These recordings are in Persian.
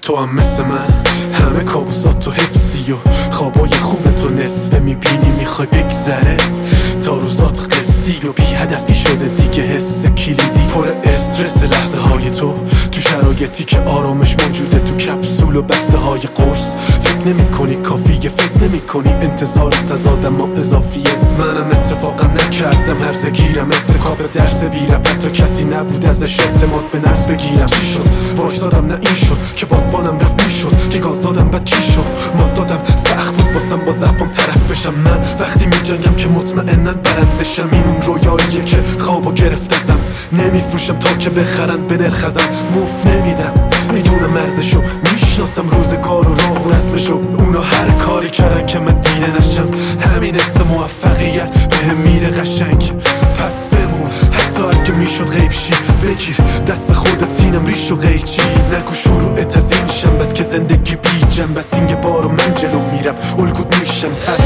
تو هم مثل من همه کابوسات تو حفظی و خوابای خوب تو نصفه میبینی میخوای بگذره تا روزات قصدی و بی هدفی شده دیگه حس کلیدی پر استرس لحظه های تو شرایطی که آرامش موجوده تو کپسول و بسته های قرص فکر نمی کنی کافیه فکر نمی کنی انتظارت از آدم ها اضافیه منم اتفاقا نکردم هرزه گیرم ارتکاب درس بیرم حتی کسی نبود ازش اعتماد به نفس بگیرم چی شد وایسادم نه این شد که بادبانم رفت می شد که گاز دادم بعد چی شد ما دادم سخت بود واسم با ضعفم طرف بشم من وقتی می جنگم که مطمئنن برندشم این اون رویاییه که خوابو گرفتم نمیفروشم تا که بخرن به نرخ ازم مفت نمیدم میدونم ارزشو میشناسم روزگار و راه و رسمشو اونا هر کاری کردن که من دیده نشم همین اسم موفقیت بهم میره قشنگ پس بمون حتی اگه میشد غیب شی بگیر دست خودت اینم ریش و قیچی نگو شروعت از این شم بس که زندگی بی جنب بس این یه بارو من جلو میرم الگوت میشم پس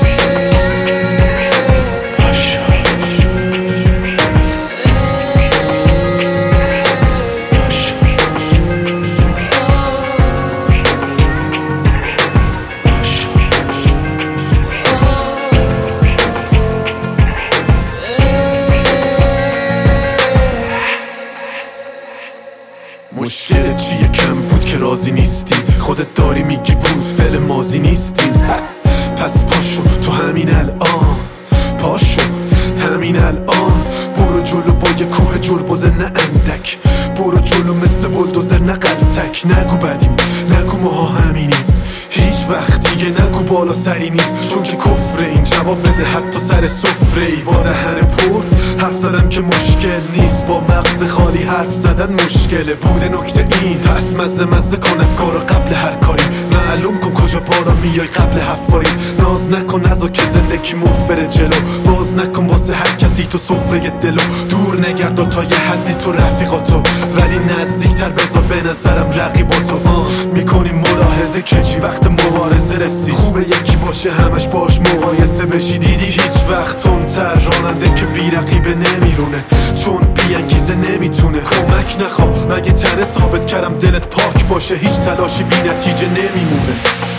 مشکل چیه کم بود که راضی نیستی خودت داری میگی بود فعل ماضی نیستی پس پاشو تو همین الان پاشو همین الان برو جلو با یه کوه جلبوزه نه اندک برو جلو مثل بلدوزر نه قلتک نگو بدیم نگو ماها همینیم هیچ وقت دیگه نگو بالا سری نیست چون که کفره این جواب بده حتی سر سفره ای با دهن پر حرف زدم که مشکل نیست با مغز خالی حرف زدن مشکله بوده نکته این پس مزه کن افکارو قبل هر کاری معلوم کن کجا بالا میای قبل حفاری ناز نکن نزا که زندگی مفت بره جلو باز نکن واسه هر کسی تو سفره دلو دور نگرد تا یه حدی تو رفیقاتو ولی نزدیکتر بذار به نظرم رقیباتو میکنیم ملاحظه که چی وقت مبارزه رسی خوبه یکی باشه همش باش مقایسه بشی دیدی هیچ وقت تندتر راننده که بی رقیبه نمیرونه چون بی انگیزه نمیتونه کمک نخوا مگه تنه ثابت کردم دلت پاک باشه هیچ تلاشی بی نتیجه نمیمونه